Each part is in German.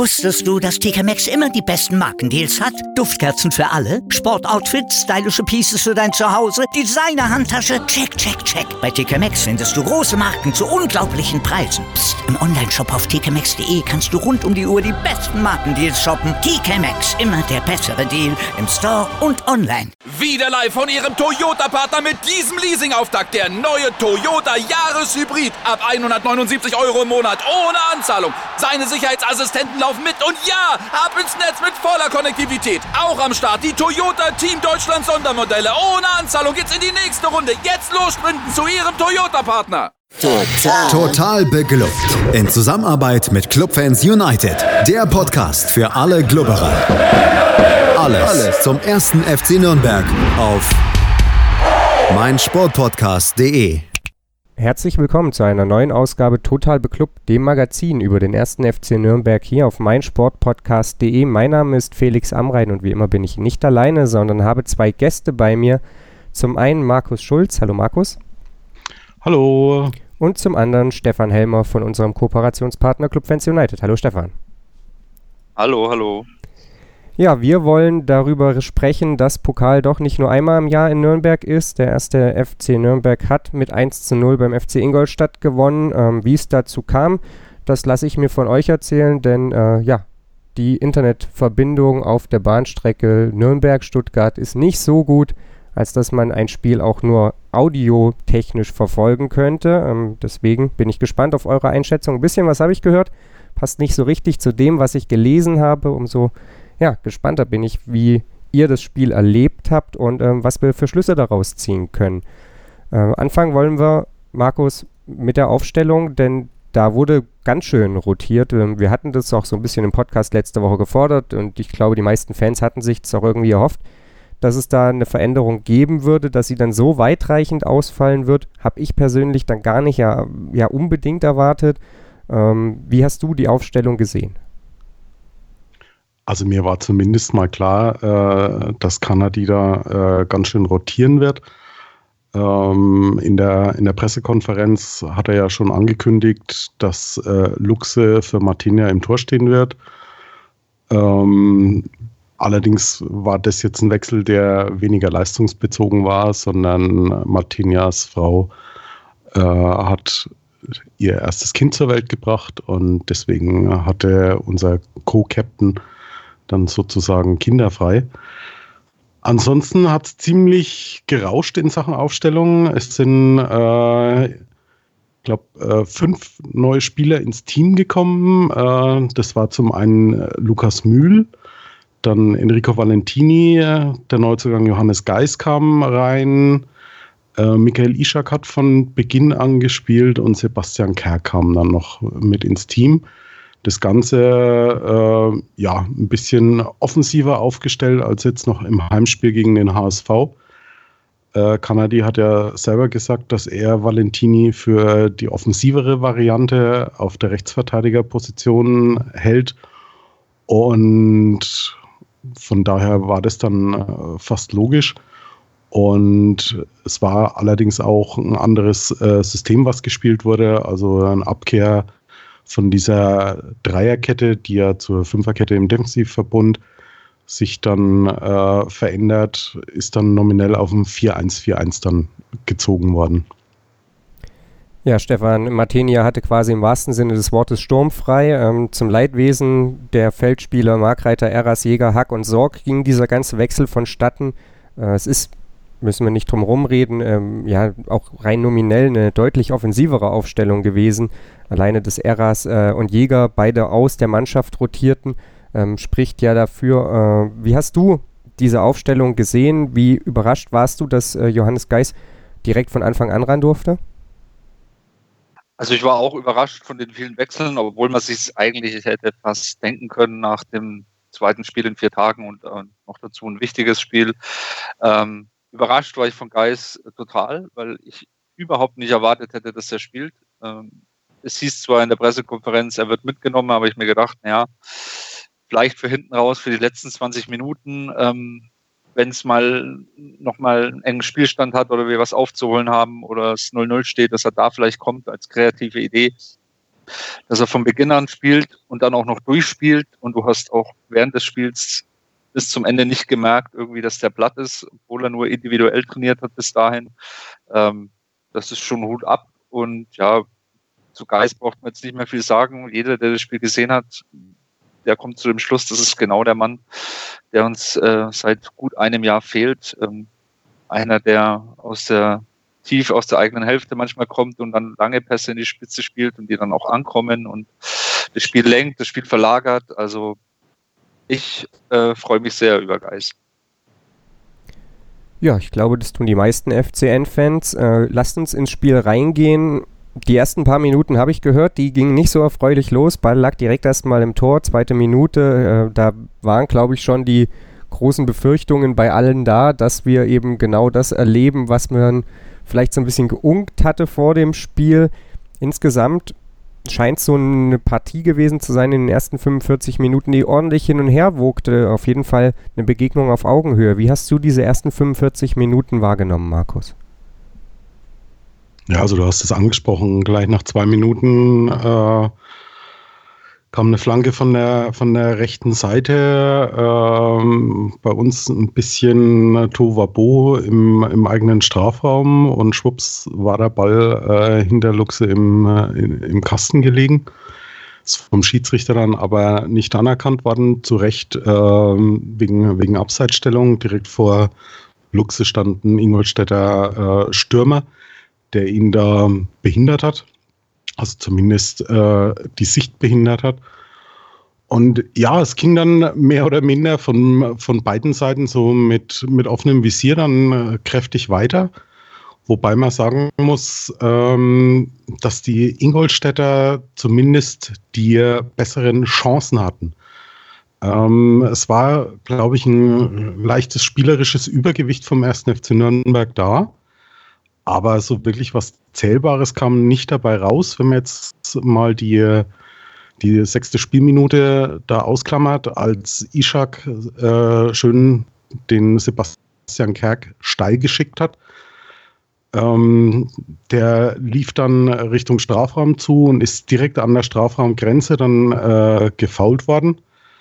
Wusstest du, dass TK Maxx immer die besten Markendeals hat? Duftkerzen für alle, Sportoutfits, stylische Pieces für dein Zuhause, Designer-Handtasche, check, check, check. Bei TK Maxx findest du große Marken zu unglaublichen Preisen. Psst. Im Onlineshop auf tkmaxx.de kannst du rund um die Uhr die besten Markendeals shoppen. TK Maxx, immer der bessere Deal im Store und online. Wieder live von Ihrem Toyota-Partner mit diesem Leasing-Auftakt. Der neue Toyota Jahreshybrid. Ab 179 € im Monat. Ohne Anzahlung. Seine Sicherheitsassistenten laufen mit. Und ja, ab ins Netz mit voller Konnektivität. Auch am Start die Toyota Team Deutschland Sondermodelle. Ohne Anzahlung geht's in die nächste Runde. Jetzt los sprinten zu Ihrem Toyota-Partner. Total beglückt. In Zusammenarbeit mit Clubfans United. Der Podcast für alle Glubberer. Alles zum ersten FC Nürnberg auf meinsportpodcast.de. Herzlich willkommen zu einer neuen Ausgabe Total Beklubbt, dem Magazin über den ersten FC Nürnberg hier auf meinsportpodcast.de. Mein Name ist Felix Amrain und wie immer bin ich nicht alleine, sondern habe zwei Gäste bei mir. Zum einen Markus Schulz. Hallo Markus. Hallo. Und zum anderen Stefan Helmer von unserem Kooperationspartner Clubfans United. Hallo Stefan. Hallo, hallo. Ja, wir wollen darüber sprechen, dass Pokal doch nicht nur einmal im Jahr in Nürnberg ist. Der erste FC Nürnberg hat mit 1:0 beim FC Ingolstadt gewonnen. Wie es dazu kam, das lasse ich mir von euch erzählen, denn die Internetverbindung auf der Bahnstrecke Nürnberg-Stuttgart ist nicht so gut, als dass man ein Spiel auch nur audiotechnisch verfolgen könnte. Deswegen bin ich gespannt auf eure Einschätzung. Ein bisschen was habe ich gehört, passt nicht so richtig zu dem, was ich gelesen habe. Umso gespannter bin ich, wie ihr das Spiel erlebt habt und was wir für Schlüsse daraus ziehen können. Anfangen wollen wir, Markus, mit der Aufstellung, denn da wurde ganz schön rotiert. Wir hatten das auch so ein bisschen im Podcast letzte Woche gefordert und ich glaube, die meisten Fans hatten sich das auch irgendwie erhofft, dass es da eine Veränderung geben würde, dass sie dann so weitreichend ausfallen wird, habe ich persönlich dann gar nicht unbedingt erwartet. Wie hast du die Aufstellung gesehen? Also mir war zumindest mal klar, dass Kanadi da ganz schön rotieren wird. In der Pressekonferenz hat er ja schon angekündigt, dass Luxe für Martinia im Tor stehen wird. Allerdings war das jetzt ein Wechsel, der weniger leistungsbezogen war, sondern Martinias Frau hat ihr erstes Kind zur Welt gebracht und deswegen hatte unser Co-Captain dann sozusagen kinderfrei. Ansonsten hat es ziemlich gerauscht in Sachen Aufstellung. Es sind, 5 neue Spieler ins Team gekommen. Das war zum einen Lukas Mühl, dann Enrico Valentini, der Neuzugang Johannes Geis kam rein, Michael Ischak hat von Beginn an gespielt und Sebastian Kerr kam dann noch mit ins Team. Das Ganze ein bisschen offensiver aufgestellt als jetzt noch im Heimspiel gegen den HSV. Kanadi hat ja selber gesagt, dass er Valentini für die offensivere Variante auf der Rechtsverteidigerposition hält. Und von daher war das dann fast logisch. Und es war allerdings auch ein anderes System, was gespielt wurde. Also eine Abkehr von dieser Dreierkette, die ja zur Fünferkette im Defensivverbund sich dann verändert, ist dann nominell auf ein 4-1-4-1 dann gezogen worden. Ja, Stefan, Martinia hatte quasi im wahrsten Sinne des Wortes sturmfrei. Zum Leidwesen der Feldspieler Markreiter, Eras, Jäger, Hack und Sorg ging dieser ganze Wechsel vonstatten. Es ist, müssen wir nicht drum rumreden, auch rein nominell eine deutlich offensivere Aufstellung gewesen. Alleine dass Eras und Jäger beide aus der Mannschaft rotierten, spricht ja dafür. Wie hast du diese Aufstellung gesehen? Wie überrascht warst du, dass Johannes Geis direkt von Anfang an ran durfte? Also ich war auch überrascht von den vielen Wechseln, obwohl man sich eigentlich hätte fast denken können nach dem zweiten Spiel in 4 Tagen und noch dazu ein wichtiges Spiel. Überrascht war ich von Geis total, weil ich überhaupt nicht erwartet hätte, dass er spielt. Es hieß zwar in der Pressekonferenz, er wird mitgenommen, aber ich mir gedacht, vielleicht für hinten raus, für die letzten 20 Minuten, wenn es mal nochmal einen engen Spielstand hat oder wir was aufzuholen haben oder es 0-0 steht, dass er da vielleicht kommt als kreative Idee. dass er von Beginn an spielt und dann auch noch durchspielt und du hast auch während des Spiels bis zum Ende nicht gemerkt, irgendwie, dass der platt ist, obwohl er nur individuell trainiert hat bis dahin. Das ist schon Hut ab und ja, zu Geis braucht man jetzt nicht mehr viel sagen. Jeder, der das Spiel gesehen hat, der kommt zu dem Schluss, das ist genau der Mann, der uns seit gut einem Jahr fehlt. Einer, der tief aus der eigenen Hälfte manchmal kommt und dann lange Pässe in die Spitze spielt und die dann auch ankommen und das Spiel lenkt, das Spiel verlagert. Also ich freue mich sehr über Geis. Ja, ich glaube, das tun die meisten FCN-Fans. Lasst uns ins Spiel reingehen. Die ersten paar Minuten habe ich gehört, die gingen nicht so erfreulich los. Ball lag direkt erstmal im Tor, zweite Minute. Da waren, glaube ich, schon die großen Befürchtungen bei allen da, dass wir eben genau das erleben, was man vielleicht so ein bisschen geunkt hatte vor dem Spiel. Insgesamt scheint so eine Partie gewesen zu sein in den ersten 45 Minuten, die ordentlich hin und her wogte. Auf jeden Fall eine Begegnung auf Augenhöhe. Wie hast du diese ersten 45 Minuten wahrgenommen, Markus? Ja, also du hast es angesprochen, gleich nach 2 Minuten kam eine Flanke von der rechten Seite. Bei uns ein bisschen Tohuwabohu im eigenen Strafraum und schwupps war der Ball hinter Luchse im Kasten gelegen. Ist vom Schiedsrichter dann aber nicht anerkannt worden, zu Recht wegen Abseitsstellung. Direkt vor Luchse stand ein Ingolstädter Stürmer, der ihn da behindert hat. Also zumindest die Sicht behindert hat. Und ja, es ging dann mehr oder minder von beiden Seiten so mit offenem Visier dann kräftig weiter. Wobei man sagen muss, dass die Ingolstädter zumindest die besseren Chancen hatten. Es war, glaube ich, ein leichtes spielerisches Übergewicht vom 1. FC Nürnberg da. Aber so wirklich was Zählbares kam nicht dabei raus, wenn man jetzt mal die 6. Spielminute da ausklammert, als Ishak schön den Sebastian Kerk steil geschickt hat. Der lief dann Richtung Strafraum zu und ist direkt an der Strafraumgrenze dann gefoult worden.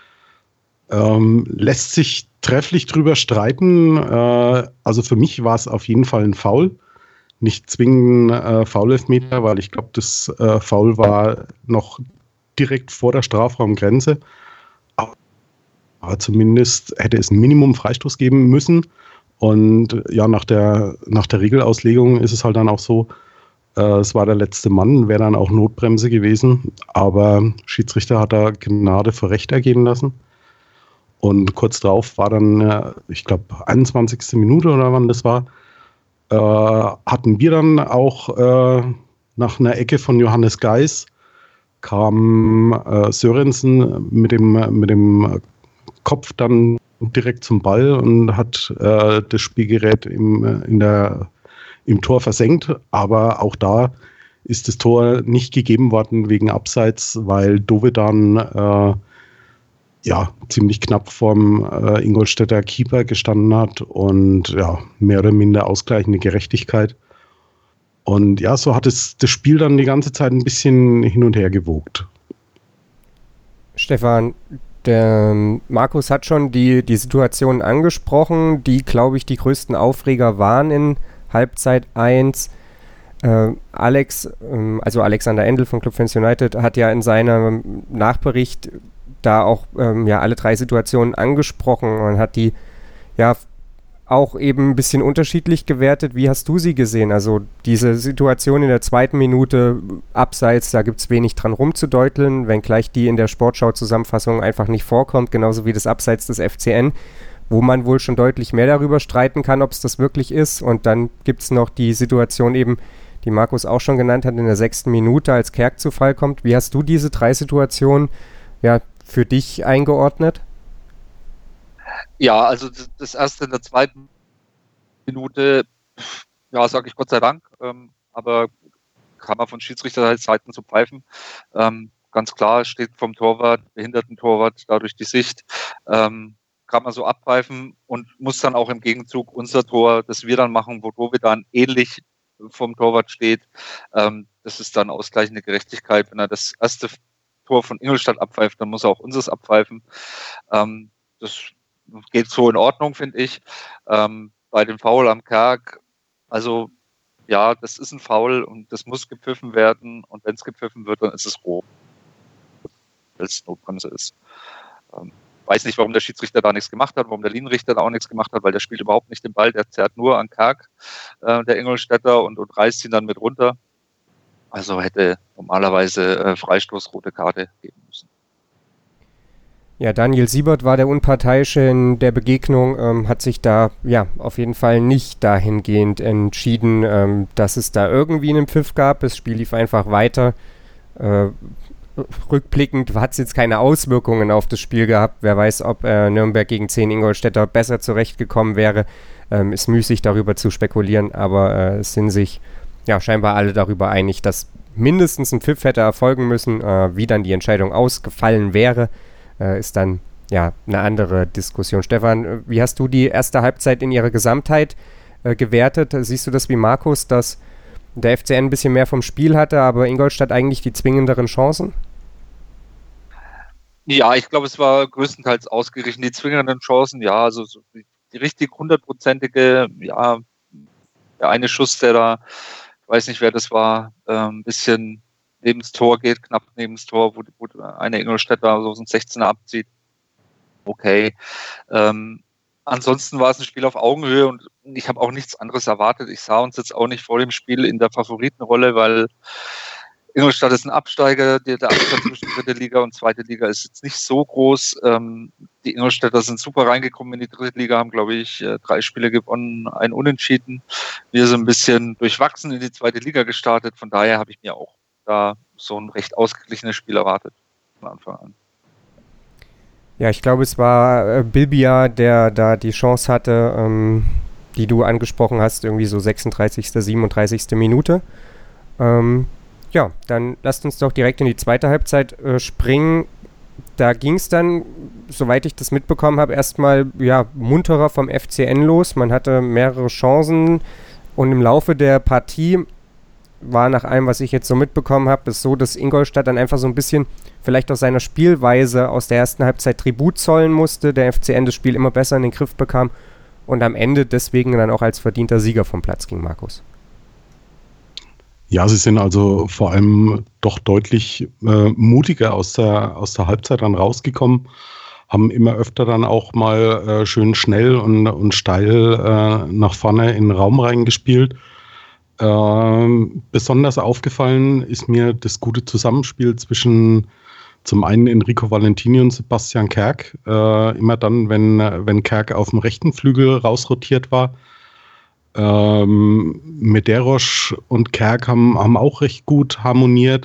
Lässt sich trefflich drüber streiten. Also für mich war es auf jeden Fall ein Foul. Nicht zwingend Foul-Elfmeter, weil ich glaube, das Foul war noch direkt vor der Strafraumgrenze. Aber zumindest hätte es ein Minimum Freistoß geben müssen. Und ja, nach der Regelauslegung ist es halt dann auch so, es war der letzte Mann, wäre dann auch Notbremse gewesen. Aber Schiedsrichter hat da Gnade vor Recht ergehen lassen. Und kurz darauf war dann, ich glaube, 21. Minute oder wann das war, hatten wir dann auch nach einer Ecke von Johannes Geis kam Sörensen mit dem Kopf dann direkt zum Ball und hat das Spielgerät im Tor versenkt. Aber auch da ist das Tor nicht gegeben worden wegen Abseits, weil Dovedan ziemlich knapp vorm Ingolstädter Keeper gestanden hat und ja, mehr oder minder ausgleichende Gerechtigkeit. Und ja, so hat das Spiel dann die ganze Zeit ein bisschen hin und her gewogt. Stefan, der Markus hat schon die Situation angesprochen, die, glaube ich, die größten Aufreger waren in Halbzeit 1. Alexander Endel von Clubfans United hat ja in seinem Nachbericht da auch alle 3 Situationen angesprochen und hat die ja auch eben ein bisschen unterschiedlich gewertet. Wie hast du sie gesehen? Also diese Situation in der 2. Minute abseits, da gibt es wenig dran rumzudeuteln, wenngleich die in der Sportschau-Zusammenfassung einfach nicht vorkommt, genauso wie das Abseits des FCN, wo man wohl schon deutlich mehr darüber streiten kann, ob es das wirklich ist. Und dann gibt es noch die Situation eben, die Markus auch schon genannt hat, in der 6. Minute, als Kerk zu Fall kommt. Wie hast du diese 3 Situationen für dich eingeordnet? Ja, also das erste in der 2. Minute, ja, sage ich Gott sei Dank, aber kann man von Schiedsrichterseiten zu pfeifen. Ganz klar, steht vom Torwart, behinderten Torwart, dadurch die Sicht, kann man so abpfeifen und muss dann auch im Gegenzug unser Tor, das wir dann machen, wo wir dann ähnlich vom Torwart steht, das ist dann ausgleichende Gerechtigkeit. Wenn er das erste Tor von Ingolstadt abpfeift, dann muss er auch unseres abpfeifen. Das geht so in Ordnung, finde ich. Bei dem Foul am Kerk, also ja, das ist ein Foul und das muss gepfiffen werden. Und wenn es gepfiffen wird, dann ist es rot, weil es Notbremse ist. Weiß nicht, warum der Schiedsrichter da nichts gemacht hat, warum der Linienrichter da auch nichts gemacht hat, weil der spielt überhaupt nicht den Ball, der zerrt nur an Kerk, der Ingolstädter, und reißt ihn dann mit runter. Also hätte normalerweise Freistoß, rote Karte geben müssen. Ja, Daniel Siebert war der Unparteiische in der Begegnung, hat sich da ja auf jeden Fall nicht dahingehend entschieden, dass es da irgendwie einen Pfiff gab. Das Spiel lief einfach weiter. Rückblickend hat es jetzt keine Auswirkungen auf das Spiel gehabt. Wer weiß, ob Nürnberg gegen 10 Ingolstädter besser zurechtgekommen wäre. Ist müßig darüber zu spekulieren, aber es sind sich ja scheinbar alle darüber einig, dass mindestens ein Pfiff hätte erfolgen müssen. Wie dann die Entscheidung ausgefallen wäre, ist dann ja eine andere Diskussion. Stefan, wie hast du die erste Halbzeit in ihrer Gesamtheit gewertet? Siehst du das wie Markus, dass der FCN ein bisschen mehr vom Spiel hatte, aber Ingolstadt eigentlich die zwingenderen Chancen? Ja, ich glaube, es war größtenteils ausgerichtet. Die zwingenden Chancen, ja, also so die richtig 100%ige, ja, der eine Schuss, der da, ich weiß nicht, wer das war, ein bisschen neben das Tor geht, knapp neben das Tor, wo eine Ingolstädter so ein 16er abzieht. Okay. Ansonsten war es ein Spiel auf Augenhöhe und ich habe auch nichts anderes erwartet. Ich sah uns jetzt auch nicht vor dem Spiel in der Favoritenrolle, weil Ingolstadt ist ein Absteiger, der Abstand zwischen dritte Liga und zweite Liga ist jetzt nicht so groß. Die Ingolstädter sind super reingekommen in die dritte Liga, haben, glaube ich, 3 Spiele gewonnen, ein Unentschieden. Wir sind ein bisschen durchwachsen in die zweite Liga gestartet. Von daher habe ich mir auch da so ein recht ausgeglichenes Spiel erwartet von Anfang an. Ja, ich glaube, es war Bilbia, der da die Chance hatte, die du angesprochen hast, irgendwie so 36., 37. Minute. Ja, dann lasst uns doch direkt in die zweite Halbzeit springen. Da ging es dann, soweit ich das mitbekommen habe, erstmal ja, munterer vom FCN los. Man hatte mehrere Chancen und im Laufe der Partie war nach allem, was ich jetzt so mitbekommen habe, ist so, dass Ingolstadt dann einfach so ein bisschen vielleicht aus seiner Spielweise aus der ersten Halbzeit Tribut zollen musste, der FCN das Spiel immer besser in den Griff bekam und am Ende deswegen dann auch als verdienter Sieger vom Platz ging, Markus. Ja, sie sind also vor allem doch deutlich mutiger aus der Halbzeit dann rausgekommen, haben immer öfter dann auch mal schön schnell und steil nach vorne in den Raum reingespielt. Besonders aufgefallen ist mir das gute Zusammenspiel zwischen zum einen Enrico Valentini und Sebastian Kerk. Immer dann, wenn Kerk auf dem rechten Flügel rausrotiert war. Medeiros und Kerk haben auch recht gut harmoniert.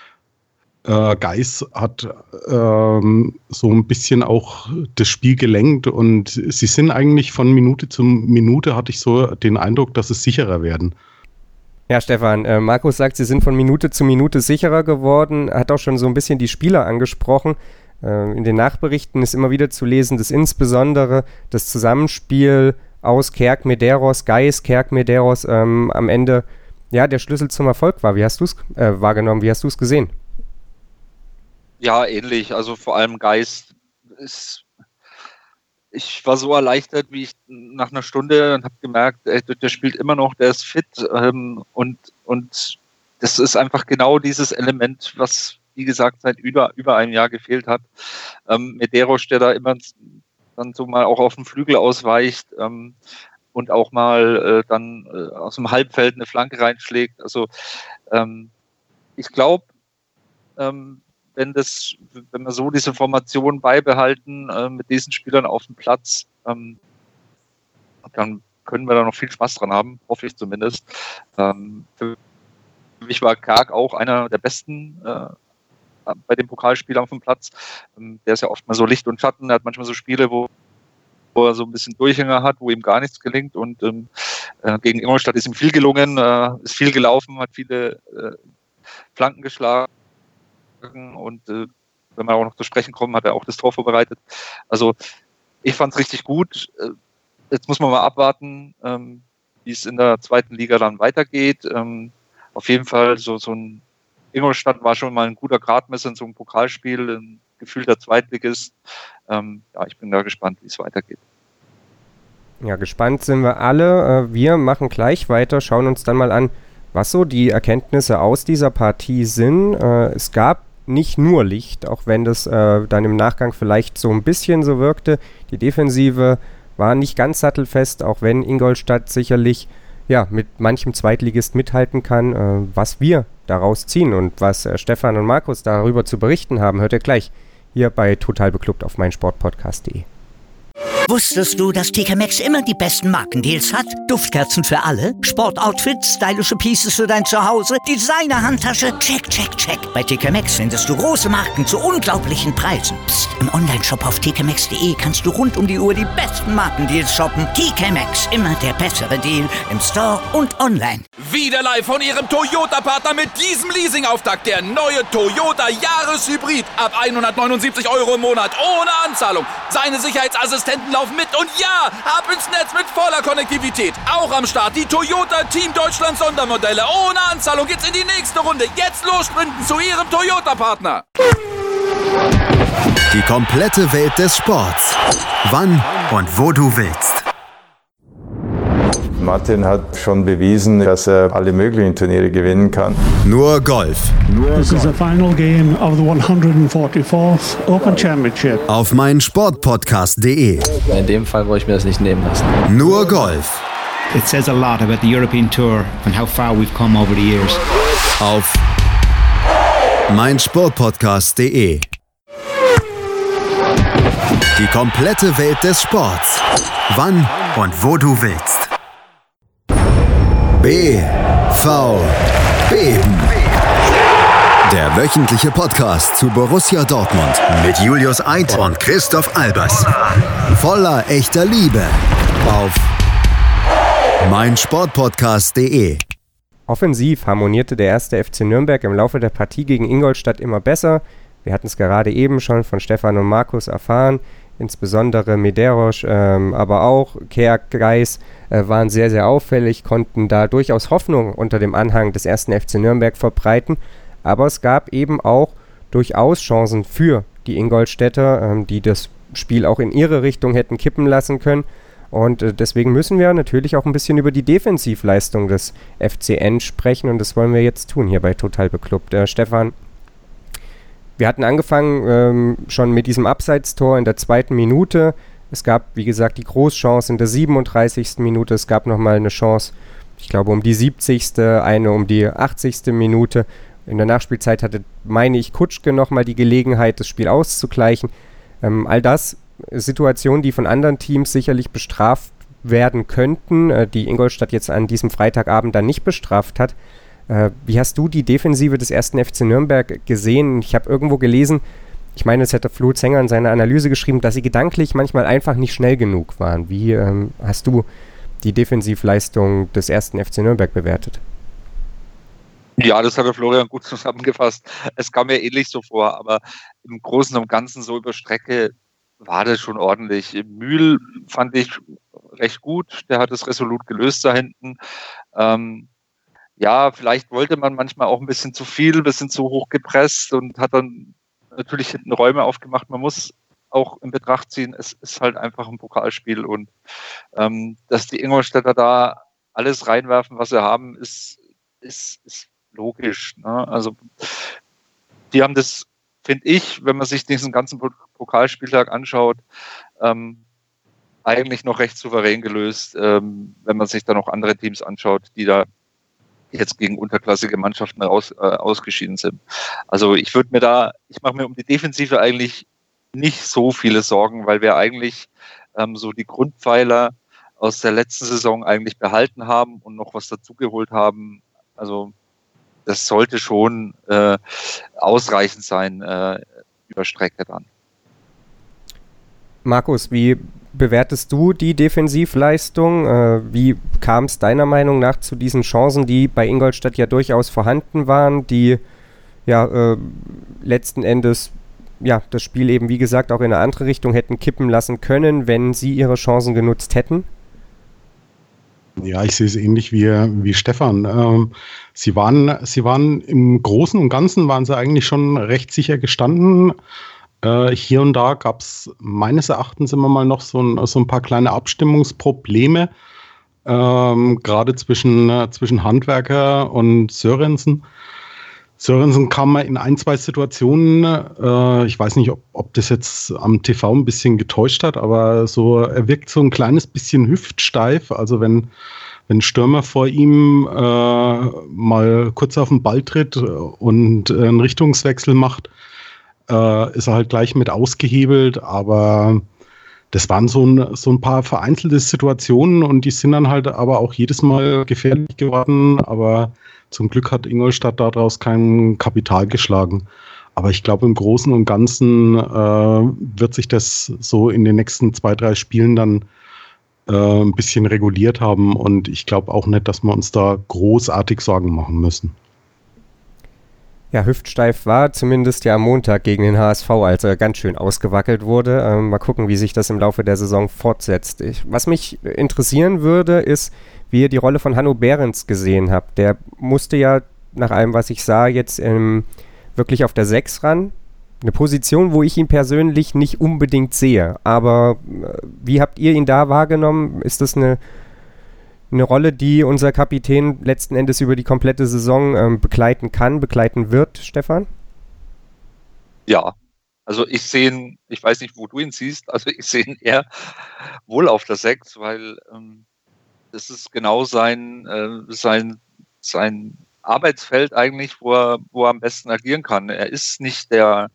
Geis hat so ein bisschen auch das Spiel gelenkt und sie sind eigentlich von Minute zu Minute, hatte ich so den Eindruck, dass es sicherer werden. Ja, Stefan, Markus sagt, sie sind von Minute zu Minute sicherer geworden, hat auch schon so ein bisschen die Spieler angesprochen. In den Nachberichten ist immer wieder zu lesen, dass insbesondere das Zusammenspiel aus Kerk, Medeiros, Geis, Kerk, Medeiros am Ende ja der Schlüssel zum Erfolg war. Wie hast du es wahrgenommen? Wie hast du es gesehen? Ja, ähnlich. Also vor allem Geis ist. Ich war so erleichtert, wie ich nach einer Stunde und habe gemerkt, der spielt immer noch, der ist fit und das ist einfach genau dieses Element, was, wie gesagt, seit über einem Jahr gefehlt hat. Medeiros, der da immer dann so mal auch auf dem Flügel ausweicht und auch mal dann aus dem Halbfeld eine Flanke reinschlägt. Also ich glaube, wenn wir so diese Formation beibehalten mit diesen Spielern auf dem Platz, dann können wir da noch viel Spaß dran haben, hoffe ich zumindest. Für mich war Kerk auch einer der besten bei den Pokalspielern auf dem Platz. Der ist ja oft mal so Licht und Schatten, er hat manchmal so Spiele, wo er so ein bisschen Durchhänger hat, wo ihm gar nichts gelingt und gegen Ingolstadt ist ihm viel gelungen, ist viel gelaufen, hat viele Flanken geschlagen. Und wenn wir auch noch zu sprechen kommen, hat er auch das Tor vorbereitet. Also ich fand es richtig gut. Jetzt muss man mal abwarten, wie es in der zweiten Liga dann weitergeht. auf jeden Fall so ein Ingolstadt war schon mal ein guter Gradmesser in so einem Pokalspiel, ein gefühlter Zweitligist. Ich bin da gespannt, wie es weitergeht. Ja, gespannt sind wir alle. Wir machen gleich weiter, schauen uns dann mal an, was so die Erkenntnisse aus dieser Partie sind. Es gab nicht nur Licht, auch wenn das dann im Nachgang vielleicht so ein bisschen so wirkte. Die Defensive war nicht ganz sattelfest, auch wenn Ingolstadt sicherlich mit manchem Zweitligist mithalten kann. Was wir daraus ziehen und was Stefan und Markus darüber zu berichten haben, hört ihr gleich hier bei Total Beklubbt auf meinsportpodcast.de. Wusstest du, dass TK Maxx immer die besten Markendeals hat? Duftkerzen für alle, Sportoutfits, stylische Pieces für dein Zuhause, Designer-Handtasche, check, check, check. Bei TK Maxx findest du große Marken zu unglaublichen Preisen. Psst. Im Onlineshop auf tkmaxx.de kannst du rund um die Uhr die besten Markendeals shoppen. TK Maxx, immer der bessere Deal im Store und online. Wieder live von Ihrem Toyota-Partner mit diesem Leasing-Auftakt. Der neue Toyota Jahreshybrid. Ab 179 Euro im Monat. Ohne Anzahlung. Seine Sicherheitsassistenten laufen mit. Und ja, ab ins Netz mit voller Konnektivität. Auch am Start die Toyota Team Deutschland Sondermodelle. Ohne Anzahlung geht's in die nächste Runde. Jetzt los sprinten zu Ihrem Toyota-Partner. Die komplette Welt des Sports. Wann und wo du willst. Martin hat schon bewiesen, dass er alle möglichen Turniere gewinnen kann. Nur Golf. This is the final game of the 144th Open Championship. Auf meinsportpodcast.de. In dem Fall wollte ich mir das nicht nehmen lassen. Nur Golf. It says a lot about the European Tour and how far we've come over the years. Auf meinsportpodcast.de. Die komplette Welt des Sports. Wann und wo du willst. BV Beben. Der wöchentliche Podcast zu Borussia Dortmund mit Julius Eid und Christoph Albers. Voller echter Liebe auf meinsportpodcast.de. Offensiv harmonierte der erste FC Nürnberg im Laufe der Partie gegen Ingolstadt immer besser. Wir hatten es gerade eben schon von Stefan und Markus erfahren. Insbesondere Medeiros, aber auch Keak, Geis waren sehr, sehr auffällig, konnten da durchaus Hoffnung unter dem Anhang des ersten FC Nürnberg verbreiten. Aber es gab eben auch durchaus Chancen für die Ingolstädter, die das Spiel auch in ihre Richtung hätten kippen lassen können. Und deswegen müssen wir natürlich auch ein bisschen über die Defensivleistung des FCN sprechen. Und das wollen wir jetzt tun hier bei Total Beklubbt. Stefan, wir hatten angefangen schon mit diesem Abseitstor in der 2. Minute. Es gab, wie gesagt, die Großchance in der 37. Minute. Es gab nochmal eine Chance, ich glaube, um die 70., eine um die 80. Minute. In der Nachspielzeit hatte, meine ich, Kutschke nochmal die Gelegenheit, das Spiel auszugleichen. All das Situationen, die von anderen Teams sicherlich bestraft werden könnten, die Ingolstadt jetzt an diesem Freitagabend dann nicht bestraft hat. Wie hast du die Defensive des ersten FC Nürnberg gesehen? Ich habe irgendwo gelesen, ich meine, es hätte Flo Zenger in seiner Analyse geschrieben, dass sie gedanklich manchmal einfach nicht schnell genug waren. Wie hast du die Defensivleistung des ersten FC Nürnberg bewertet? Ja, das hat der Florian gut zusammengefasst. Es kam mir ähnlich so vor, aber im Großen und Ganzen so über Strecke war das schon ordentlich. Mühl fand ich recht gut, der hat es resolut gelöst da hinten. Ja, vielleicht wollte man manchmal auch ein bisschen zu viel, ein bisschen zu hoch gepresst und hat dann natürlich hinten Räume aufgemacht. Man muss auch in Betracht ziehen, es ist halt einfach ein Pokalspiel und dass die Ingolstädter da alles reinwerfen, was sie haben, ist logisch. Ne? Also die haben das, finde ich, wenn man sich diesen ganzen Pokalspieltag anschaut, eigentlich noch recht souverän gelöst, wenn man sich dann noch andere Teams anschaut, die da jetzt gegen unterklassige Mannschaften ausgeschieden sind. Also ich mache mir um die Defensive eigentlich nicht so viele Sorgen, weil wir eigentlich so die Grundpfeiler aus der letzten Saison eigentlich behalten haben und noch was dazugeholt haben. Also das sollte schon ausreichend sein über Strecke dann. Markus, wie bewertest du die Defensivleistung? Wie kam es deiner Meinung nach zu diesen Chancen, die bei Ingolstadt ja durchaus vorhanden waren, die letzten Endes das Spiel eben, wie gesagt, auch in eine andere Richtung hätten kippen lassen können, wenn sie ihre Chancen genutzt hätten? Ja, ich sehe es ähnlich wie Stefan. Sie waren im Großen und Ganzen waren sie eigentlich schon recht sicher gestanden. Hier und da gab es meines Erachtens immer mal noch so ein paar kleine Abstimmungsprobleme, gerade zwischen Handwerker und Sørensen. Sørensen kam mal in 1-2 Situationen, ich weiß nicht, ob das jetzt am TV ein bisschen getäuscht hat, aber so, er wirkt so ein kleines bisschen hüftsteif. Also wenn Stürmer vor ihm mal kurz auf den Ball tritt und einen Richtungswechsel macht, ist er halt gleich mit ausgehebelt. Aber das waren so ein paar vereinzelte Situationen und die sind dann halt aber auch jedes Mal gefährlich geworden. Aber zum Glück hat Ingolstadt daraus kein Kapital geschlagen. Aber ich glaube, im Großen und Ganzen wird sich das so in den nächsten 2-3 Spielen dann ein bisschen reguliert haben. Und ich glaube auch nicht, dass wir uns da großartig Sorgen machen müssen. Ja, hüftsteif war zumindest ja am Montag gegen den HSV, als er ganz schön ausgewackelt wurde. Mal gucken, wie sich das im Laufe der Saison fortsetzt. Was mich interessieren würde, ist, wie ihr die Rolle von Hanno Behrens gesehen habt. Der musste ja, nach allem, was ich sah, jetzt wirklich auf der 6 ran. Eine Position, wo ich ihn persönlich nicht unbedingt sehe. Aber wie habt ihr ihn da wahrgenommen? Ist das eine Rolle, die unser Kapitän letzten Endes über die komplette Saison begleiten wird, Stefan? Ja, also ich sehe ihn, ich weiß nicht, wo du ihn siehst, also ich sehe ihn eher wohl auf der 6, weil das ist genau sein Arbeitsfeld eigentlich, wo er am besten agieren kann. Er ist nicht der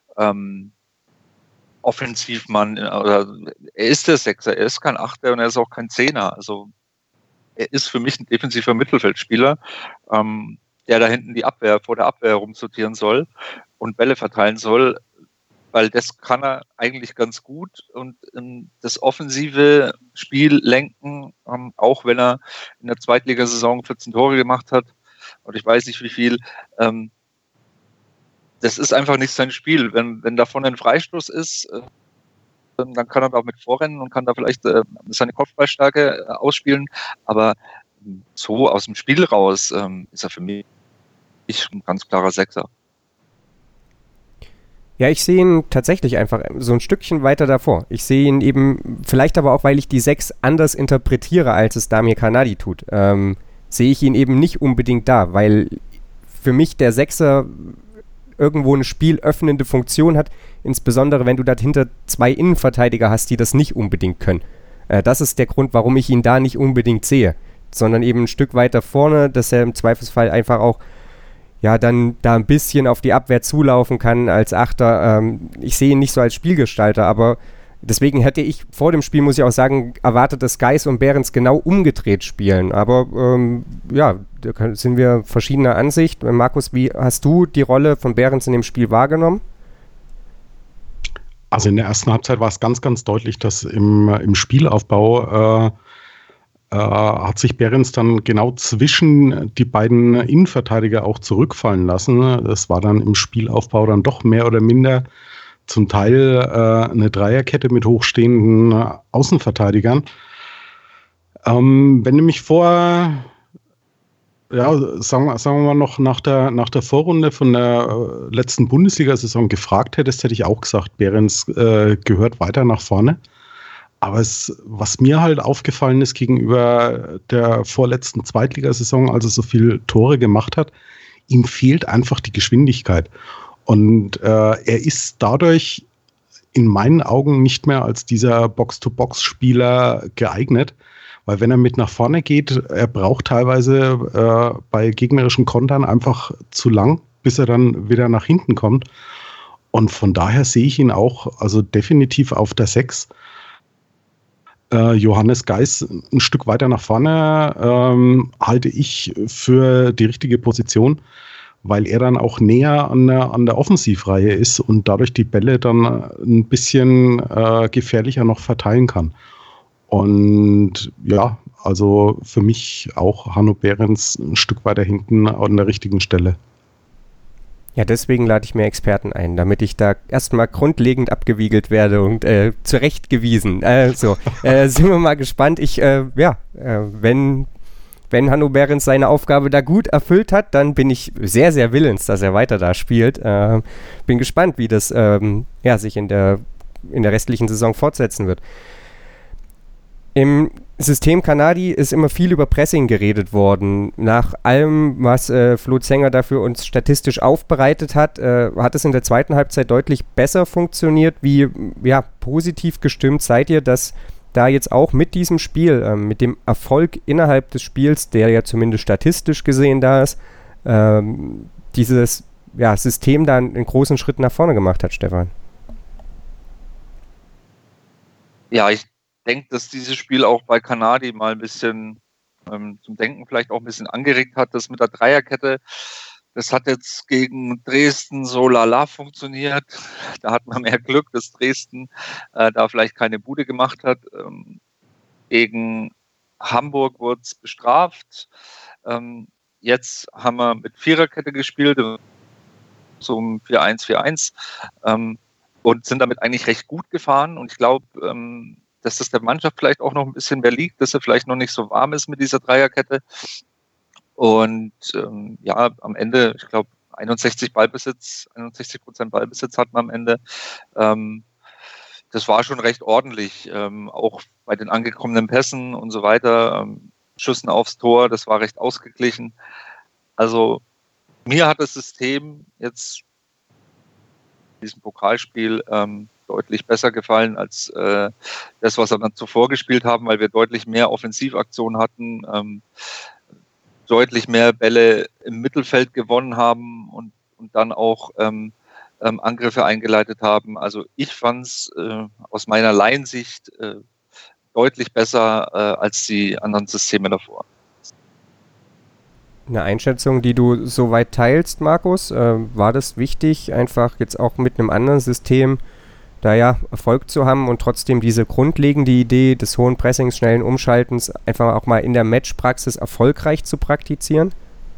Offensivmann, oder er ist der Sechser, er ist kein Achter und er ist auch kein Zehner. Also er ist für mich ein defensiver Mittelfeldspieler, der da hinten vor der Abwehr rumsortieren soll und Bälle verteilen soll, weil das kann er eigentlich ganz gut und das offensive Spiel lenken, auch wenn er in der Zweitligasaison 14 Tore gemacht hat und ich weiß nicht wie viel, das ist einfach nicht sein Spiel. Wenn da vorne ein Freistoß ist, dann kann er da mit vorrennen und kann da vielleicht seine Kopfballstärke ausspielen, aber so aus dem Spiel raus ist er für mich ein ganz klarer Sechser. Ja, ich sehe ihn tatsächlich einfach so ein Stückchen weiter davor. Ich sehe ihn eben, vielleicht aber auch, weil ich die 6 anders interpretiere, als es Damir Kanadi tut, sehe ich ihn eben nicht unbedingt da, weil für mich der Sechser irgendwo eine spielöffnende Funktion hat, insbesondere wenn du dahinter 2 Innenverteidiger hast, die das nicht unbedingt können. Das ist der Grund, warum ich ihn da nicht unbedingt sehe, sondern eben ein Stück weiter vorne, dass er im Zweifelsfall einfach auch dann da ein bisschen auf die Abwehr zulaufen kann als Achter. Ich sehe ihn nicht so als Spielgestalter, aber deswegen hätte ich vor dem Spiel, muss ich auch sagen, erwartet, dass Geis und Behrens genau umgedreht spielen. Aber da sind wir verschiedener Ansicht. Markus, wie hast du die Rolle von Behrens in dem Spiel wahrgenommen? Also in der ersten Halbzeit war es ganz, ganz deutlich, dass im Spielaufbau hat sich Behrens dann genau zwischen die beiden Innenverteidiger auch zurückfallen lassen. Das war dann im Spielaufbau dann doch mehr oder minder zum Teil eine Dreierkette mit hochstehenden Außenverteidigern. Wenn du mich sagen wir mal noch nach der Vorrunde von der letzten Bundesliga-Saison gefragt hättest, hätte ich auch gesagt, Behrens gehört weiter nach vorne. Aber was mir halt aufgefallen ist gegenüber der vorletzten Zweitligasaison, als er so viele Tore gemacht hat, ihm fehlt einfach die Geschwindigkeit. Und er ist dadurch in meinen Augen nicht mehr als dieser Box-to-Box-Spieler geeignet, weil wenn er mit nach vorne geht, er braucht teilweise bei gegnerischen Kontern einfach zu lang, bis er dann wieder nach hinten kommt. Und von daher sehe ich ihn auch also definitiv auf der 6. Johannes Geis ein Stück weiter nach vorne halte ich für die richtige Position, weil er dann auch näher an der Offensivreihe ist und dadurch die Bälle dann ein bisschen gefährlicher noch verteilen kann. Und ja, also für mich auch Hanno Behrens ein Stück weiter hinten an der richtigen Stelle. Ja, deswegen lade ich mir Experten ein, damit ich da erstmal grundlegend abgewiegelt werde und zurechtgewiesen. Sind wir mal gespannt. Wenn Hanno Behrens seine Aufgabe da gut erfüllt hat, dann bin ich sehr, sehr willens, dass er weiter da spielt. Bin gespannt, wie das sich in der restlichen Saison fortsetzen wird. Im System Kanadi ist immer viel über Pressing geredet worden. Nach allem, was Flo Zenger da für uns statistisch aufbereitet hat, hat es in der zweiten Halbzeit deutlich besser funktioniert. Wie positiv gestimmt seid ihr, dass da jetzt auch mit diesem Spiel, mit dem Erfolg innerhalb des Spiels, der ja zumindest statistisch gesehen da ist, dieses System da einen großen Schritt nach vorne gemacht hat, Stefan? Ja, ich denke, dass dieses Spiel auch bei Kanadi mal ein bisschen zum Denken vielleicht auch ein bisschen angeregt hat. Das mit der Dreierkette, das hat jetzt gegen Dresden so lala funktioniert. Da hat man mehr Glück, dass Dresden da vielleicht keine Bude gemacht hat. Gegen Hamburg wurde es bestraft. Jetzt haben wir mit Viererkette gespielt, so um 4-1, 4-1 und sind damit eigentlich recht gut gefahren. Und ich glaube, dass das der Mannschaft vielleicht auch noch ein bisschen mehr liegt, dass er vielleicht noch nicht so warm ist mit dieser Dreierkette. Und am Ende, ich glaube, 61% Ballbesitz hat man am Ende. Das war schon recht ordentlich, auch bei den angekommenen Pässen und so weiter, Schüssen aufs Tor, das war recht ausgeglichen. Also mir hat das System jetzt in diesem Pokalspiel deutlich besser gefallen als das, was wir dann zuvor gespielt haben, weil wir deutlich mehr Offensivaktionen hatten, deutlich mehr Bälle im Mittelfeld gewonnen haben und dann auch Angriffe eingeleitet haben. Also ich fand es aus meiner Laiensicht deutlich besser als die anderen Systeme davor. Eine Einschätzung, die du soweit teilst, Markus, war das wichtig, einfach jetzt auch mit einem anderen System da Erfolg zu haben und trotzdem diese grundlegende Idee des hohen Pressings, schnellen Umschaltens einfach auch mal in der Matchpraxis erfolgreich zu praktizieren?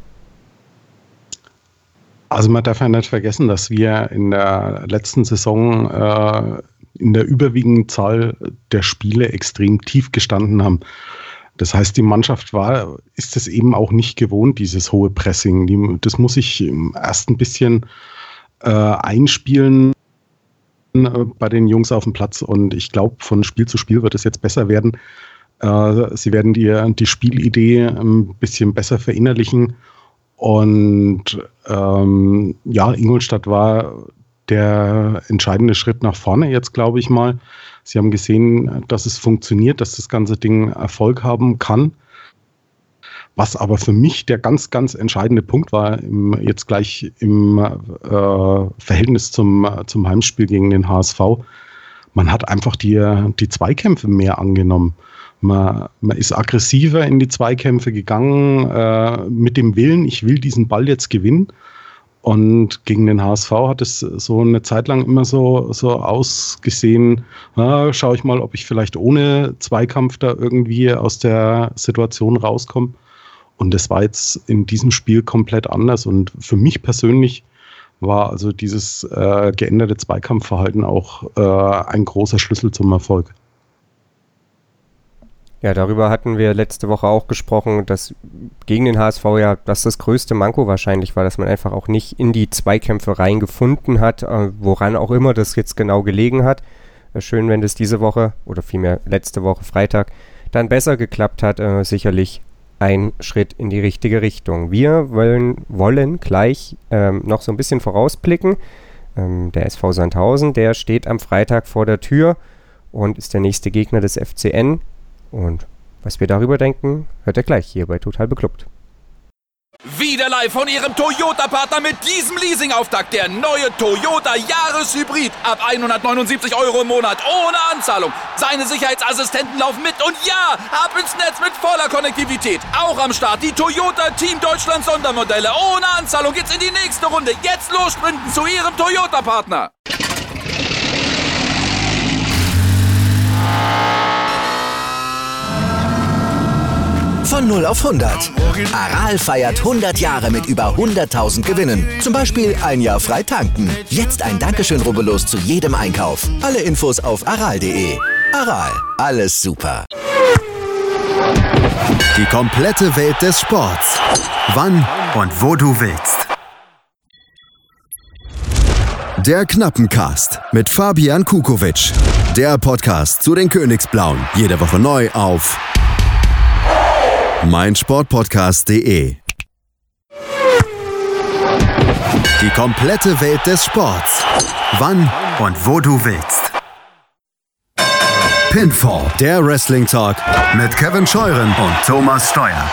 Also man darf ja nicht vergessen, dass wir in der letzten Saison in der überwiegenden Zahl der Spiele extrem tief gestanden haben. Das heißt, die Mannschaft ist es eben auch nicht gewohnt, dieses hohe Pressing. Das muss ich erst ein bisschen einspielen bei den Jungs auf dem Platz. Und ich glaube, von Spiel zu Spiel wird es jetzt besser werden. Sie werden die Spielidee ein bisschen besser verinnerlichen. Und Ingolstadt war der entscheidende Schritt nach vorne jetzt, glaube ich mal. Sie haben gesehen, dass es funktioniert, dass das ganze Ding Erfolg haben kann. Was aber für mich der ganz, ganz entscheidende Punkt war, jetzt gleich im Verhältnis zum Heimspiel gegen den HSV, man hat einfach die Zweikämpfe mehr angenommen. Man ist aggressiver in die Zweikämpfe gegangen, mit dem Willen, ich will diesen Ball jetzt gewinnen. Und gegen den HSV hat es so eine Zeit lang immer so ausgesehen, schaue ich mal, ob ich vielleicht ohne Zweikampf da irgendwie aus der Situation rauskomme. Und das war jetzt in diesem Spiel komplett anders. Und für mich persönlich war also dieses geänderte Zweikampfverhalten auch ein großer Schlüssel zum Erfolg. Ja, darüber hatten wir letzte Woche auch gesprochen, dass gegen den HSV das größte Manko wahrscheinlich war, dass man einfach auch nicht in die Zweikämpfe reingefunden hat, woran auch immer das jetzt genau gelegen hat. Schön, wenn das diese Woche oder vielmehr letzte Woche Freitag dann besser geklappt hat, sicherlich ein Schritt in die richtige Richtung. Wir wollen gleich noch so ein bisschen vorausblicken. Der SV Sandhausen, der steht am Freitag vor der Tür und ist der nächste Gegner des FCN. Und was wir darüber denken, hört ihr gleich hier bei Total Beklubbt. Wieder live von Ihrem Toyota-Partner mit diesem Leasing-Auftakt. Der neue Toyota Jahreshybrid. Ab 179 € im Monat. Ohne Anzahlung. Seine Sicherheitsassistenten laufen mit. Und ja, ab ins Netz mit voller Konnektivität. Auch am Start die Toyota Team Deutschland Sondermodelle. Ohne Anzahlung geht's in die nächste Runde. Jetzt los sprinten zu Ihrem Toyota-Partner. Von Von 0 auf 100. Aral feiert 100 Jahre mit über 100.000 Gewinnen. Zum Beispiel ein Jahr frei tanken. Jetzt ein Dankeschön, rubbellos zu jedem Einkauf. Alle Infos auf aral.de. Aral, alles super. Die komplette Welt des Sports. Wann und wo du willst. Der Knappencast mit Fabian Kukovic. Der Podcast zu den Königsblauen. Jede Woche neu auf meinsportpodcast.de. Die komplette Welt des Sports. Wann und wo du willst. Pinfall, der Wrestling Talk mit Kevin Scheuren und Thomas Steuer.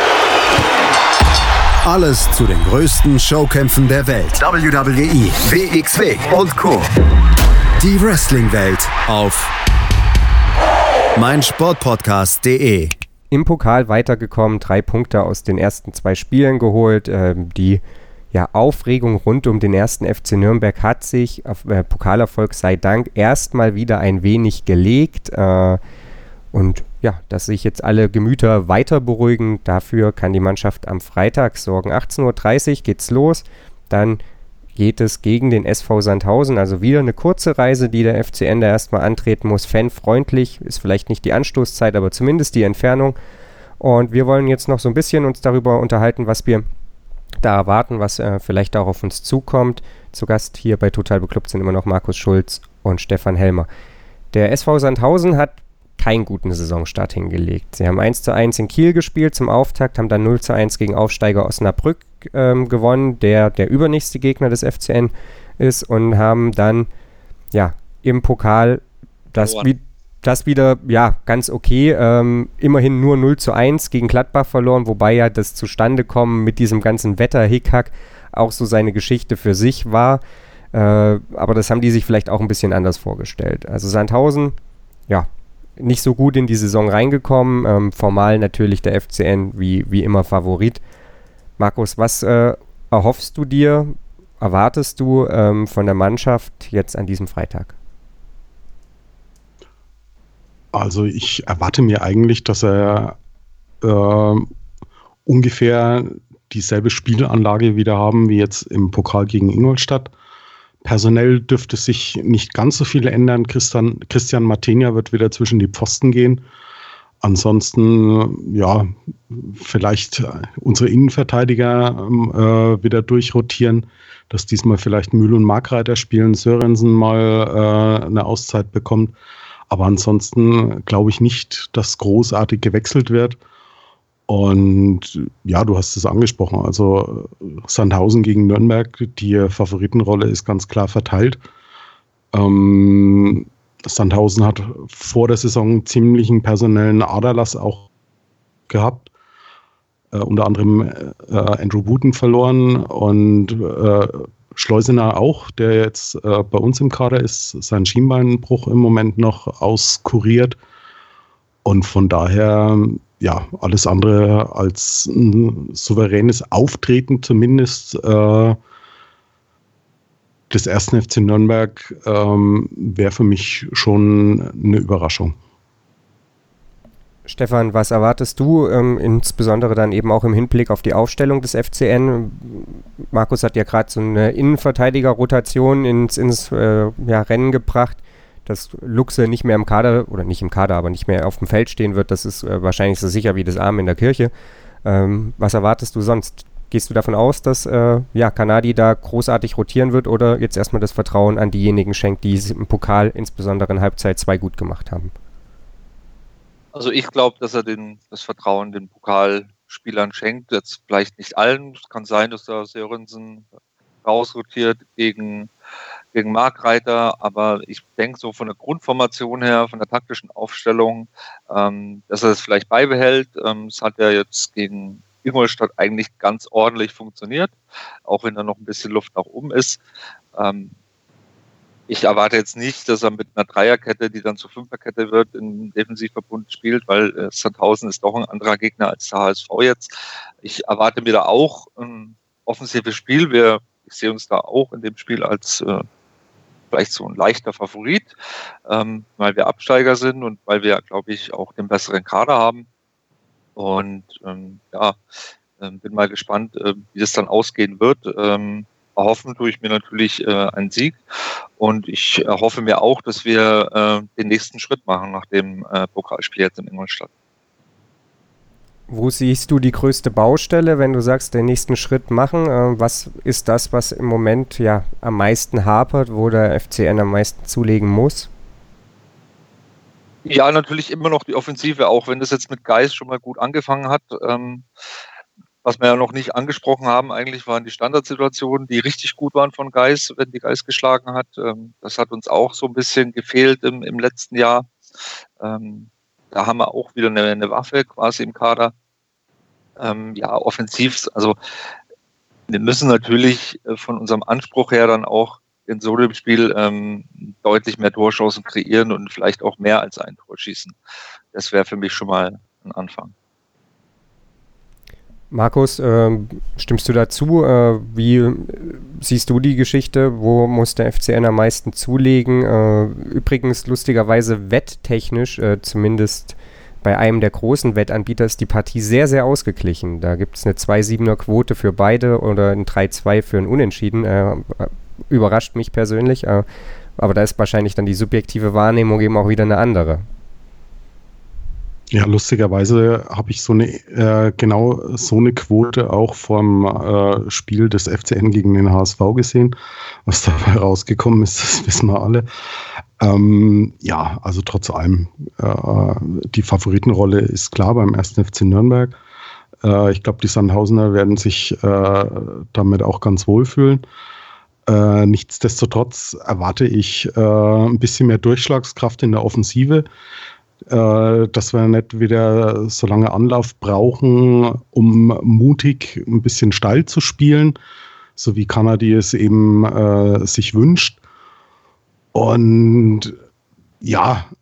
Alles zu den größten Showkämpfen der Welt. WWE, WXW und Co. Die Wrestling-Welt auf meinsportpodcast.de. Im Pokal weitergekommen, 3 Punkte aus den ersten 2 Spielen geholt. Die Aufregung rund um den ersten FC Nürnberg hat sich, Pokalerfolg sei Dank, erstmal wieder ein wenig gelegt. Und ja, dass sich jetzt alle Gemüter weiter beruhigen, dafür kann die Mannschaft am Freitag sorgen. 18:30 Uhr geht's los, dann geht es gegen den SV Sandhausen, also wieder eine kurze Reise, die der FCN da erstmal antreten muss. Fanfreundlich, ist vielleicht nicht die Anstoßzeit, aber zumindest die Entfernung. Und wir wollen jetzt noch so ein bisschen uns darüber unterhalten, was wir da erwarten, was vielleicht auch auf uns zukommt. Zu Gast hier bei Total Beklubbt sind immer noch Markus Schulz und Stefan Helmer. Der SV Sandhausen hat keinen guten Saisonstart hingelegt. Sie haben 1:1 in Kiel gespielt zum Auftakt, haben dann 0:1 gegen Aufsteiger Osnabrück gewonnen, der übernächste Gegner des FCN ist, und haben dann im Pokal das wieder ganz okay, immerhin nur 0:1 gegen Gladbach verloren, wobei ja das Zustandekommen mit diesem ganzen Wetter-Hickhack auch so seine Geschichte für sich war, aber das haben die sich vielleicht auch ein bisschen anders vorgestellt. Also Sandhausen, nicht so gut in die Saison reingekommen, formal natürlich der FCN wie immer Favorit. Markus, was erwartest du von der Mannschaft jetzt an diesem Freitag? Also ich erwarte mir eigentlich, dass er ungefähr dieselbe Spielanlage wieder haben wie jetzt im Pokal gegen Ingolstadt. Personell dürfte sich nicht ganz so viel ändern. Christian Matenia wird wieder zwischen die Pfosten gehen. Ansonsten, vielleicht unsere Innenverteidiger wieder durchrotieren, dass diesmal vielleicht Mühl und Markreiter spielen, Sörensen mal eine Auszeit bekommt. Aber ansonsten glaube ich nicht, dass großartig gewechselt wird. Und du hast es angesprochen, also Sandhausen gegen Nürnberg, die Favoritenrolle ist ganz klar verteilt. Sandhausen hat vor der Saison ziemlichen personellen Aderlass auch gehabt. Unter anderem Andrew Booten verloren und Schleusener auch, der jetzt bei uns im Kader ist, sein Schienbeinbruch im Moment noch auskuriert. Und von daher alles andere als ein souveränes Auftreten zumindest des 1. FC Nürnberg wäre für mich schon eine Überraschung. Stefan, was erwartest du, insbesondere dann eben auch im Hinblick auf die Aufstellung des FCN? Markus hat ja gerade so eine Innenverteidiger-Rotation ins Rennen gebracht, dass Luxe nicht mehr im Kader, oder nicht im Kader, aber nicht mehr auf dem Feld stehen wird. Das ist wahrscheinlich so sicher wie das Amen in der Kirche. Was erwartest du sonst? Gehst du davon aus, dass Kanadi da großartig rotieren wird, oder jetzt erstmal das Vertrauen an diejenigen schenkt, die es im Pokal, insbesondere in Halbzeit 2, gut gemacht haben? Also ich glaube, dass er das Vertrauen den Pokalspielern schenkt. Jetzt vielleicht nicht allen. Es kann sein, dass da Sörensen rausrotiert gegen Markreiter, aber ich denke so von der Grundformation her, von der taktischen Aufstellung, dass er es vielleicht beibehält. Es hat ja jetzt gegen Ingolstadt eigentlich ganz ordentlich funktioniert, auch wenn da noch ein bisschen Luft nach oben ist. Ich erwarte jetzt nicht, dass er mit einer Dreierkette, die dann zur Fünferkette wird, im Defensivverbund spielt, weil Sandhausen ist doch ein anderer Gegner als der HSV jetzt. Ich erwarte mir da auch ein offensives Spiel. Ich sehe uns da auch in dem Spiel als vielleicht so ein leichter Favorit, weil wir Absteiger sind und weil wir, glaube ich, auch den besseren Kader haben. Und bin mal gespannt, wie das dann ausgehen wird. Erhoffen tue ich mir natürlich einen Sieg und ich erhoffe mir auch, dass wir den nächsten Schritt machen nach dem Pokalspiel jetzt in Ingolstadt. Wo siehst du die größte Baustelle, wenn du sagst, den nächsten Schritt machen? Was ist das, was im Moment ja am meisten hapert, wo der FCN am meisten zulegen muss? Ja, natürlich immer noch die Offensive, auch wenn das jetzt mit Geis schon mal gut angefangen hat. Was wir ja noch nicht angesprochen haben, eigentlich waren die Standardsituationen, die richtig gut waren von Geis, wenn die Geis geschlagen hat. Das hat uns auch so ein bisschen gefehlt im letzten Jahr. Da haben wir auch wieder eine Waffe quasi im Kader. Offensiv, also wir müssen natürlich von unserem Anspruch her dann auch in so einem Spiel deutlich mehr Torchancen kreieren und vielleicht auch mehr als ein Tor schießen. Das wäre für mich schon mal ein Anfang. Markus, stimmst du dazu? Wie siehst du die Geschichte? Wo muss der FCN am meisten zulegen? Übrigens, lustigerweise wetttechnisch, zumindest bei einem der großen Wettanbieter, ist die Partie sehr, sehr ausgeglichen. Da gibt es eine 2,7er Quote für beide oder ein 3,2 für ein Unentschieden. Überrascht mich persönlich. Aber da ist wahrscheinlich dann die subjektive Wahrnehmung eben auch wieder eine andere. Ja, lustigerweise habe ich genau so eine Quote auch vom Spiel des FCN gegen den HSV gesehen. Was dabei rausgekommen ist, das wissen wir alle. Also trotz allem, die Favoritenrolle ist klar beim 1. FC Nürnberg. Ich glaube, die Sandhausener werden sich damit auch ganz wohlfühlen. Nichtsdestotrotz erwarte ich ein bisschen mehr Durchschlagskraft in der Offensive. Dass wir nicht wieder so lange Anlauf brauchen, um mutig ein bisschen steil zu spielen, so wie Kanadi es eben sich wünscht. Und ich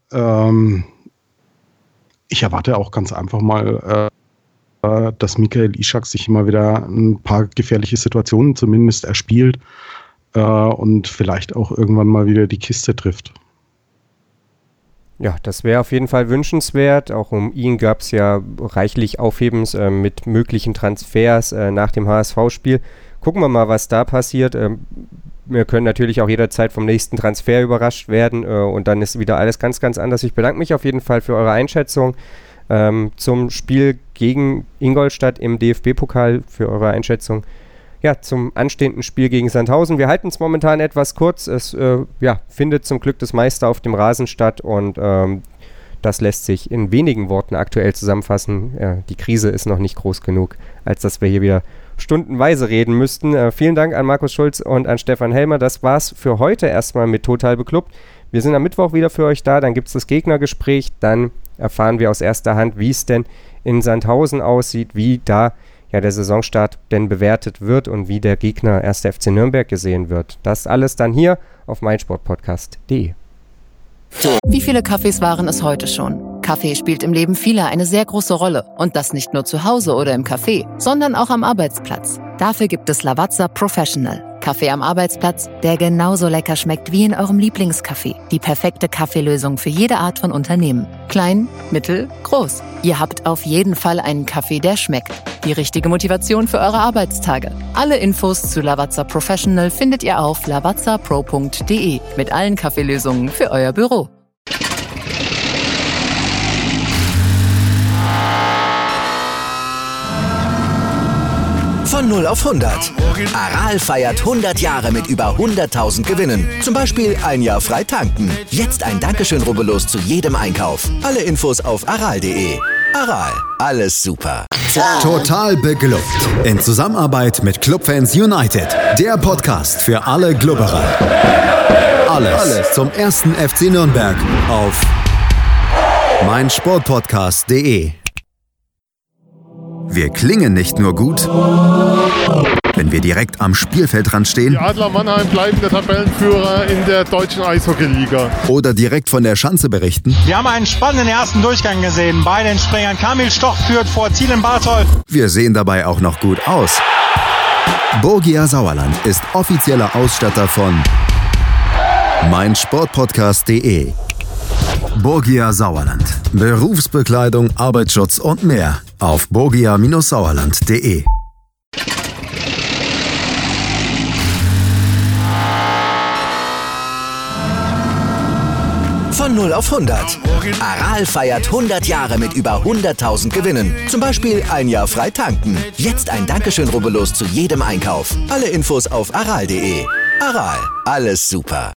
erwarte auch ganz einfach mal, dass Michael Ishak sich immer wieder ein paar gefährliche Situationen zumindest erspielt und vielleicht auch irgendwann mal wieder die Kiste trifft. Ja, das wäre auf jeden Fall wünschenswert. Auch um ihn gab es ja reichlich Aufhebens mit möglichen Transfers nach dem HSV-Spiel. Gucken wir mal, was da passiert. Wir können natürlich auch jederzeit vom nächsten Transfer überrascht werden und dann ist wieder alles ganz, ganz anders. Ich bedanke mich auf jeden Fall für eure Einschätzung zum Spiel gegen Ingolstadt im DFB-Pokal, für eure Einschätzung. Ja, zum anstehenden Spiel gegen Sandhausen. Wir halten es momentan etwas kurz. Es findet zum Glück das meiste auf dem Rasen statt und das lässt sich in wenigen Worten aktuell zusammenfassen. Die Krise ist noch nicht groß genug, als dass wir hier wieder stundenweise reden müssten. Vielen Dank an Markus Schulz und an Stefan Helmer. Das war's für heute erstmal mit Total Beklubbt. Wir sind am Mittwoch wieder für euch da. Dann gibt es das Gegnergespräch. Dann erfahren wir aus erster Hand, wie es denn in Sandhausen aussieht, wie da der Saisonstart denn bewertet wird und wie der Gegner 1. FC Nürnberg gesehen wird. Das alles dann hier auf meinsportpodcast.de. Wie viele Kaffees waren es heute schon? Kaffee spielt im Leben vieler eine sehr große Rolle. Und das nicht nur zu Hause oder im Café, sondern auch am Arbeitsplatz. Dafür gibt es Lavazza Professional. Kaffee am Arbeitsplatz, der genauso lecker schmeckt wie in eurem Lieblingscafé. Die perfekte Kaffeelösung für jede Art von Unternehmen. Klein, mittel, groß. Ihr habt auf jeden Fall einen Kaffee, der schmeckt. Die richtige Motivation für eure Arbeitstage. Alle Infos zu Lavazza Professional findet ihr auf lavazzapro.de mit allen Kaffeelösungen für euer Büro. Von 0 auf 100. Aral feiert 100 Jahre mit über 100.000 Gewinnen. Zum Beispiel ein Jahr frei tanken. Jetzt ein Dankeschön, rubbellos zu jedem Einkauf. Alle Infos auf aral.de. Aral, alles super. Total beglückt. In Zusammenarbeit mit Clubfans United. Der Podcast für alle Glubberer. Alles zum 1. FC Nürnberg auf meinsportpodcast.de. Wir klingen nicht nur gut, wenn wir direkt am Spielfeldrand stehen. Die Adler Mannheim bleiben der Tabellenführer in der deutschen Eishockey-Liga. Oder direkt von der Schanze berichten. Wir haben einen spannenden ersten Durchgang gesehen. Bei den Springern Kamil Stoch führt vor Zielen Barthold. Wir sehen dabei auch noch gut aus. Borgia Sauerland ist offizieller Ausstatter von meinsportpodcast.de. Borgia Sauerland. Berufsbekleidung, Arbeitsschutz und mehr. auf borgia-sauerland.de. Von 0 auf 100. Aral feiert 100 Jahre mit über 100.000 Gewinnen. Zum Beispiel ein Jahr frei tanken. Jetzt ein Dankeschön, rubbellos zu jedem Einkauf. Alle Infos auf aral.de. Aral, alles super.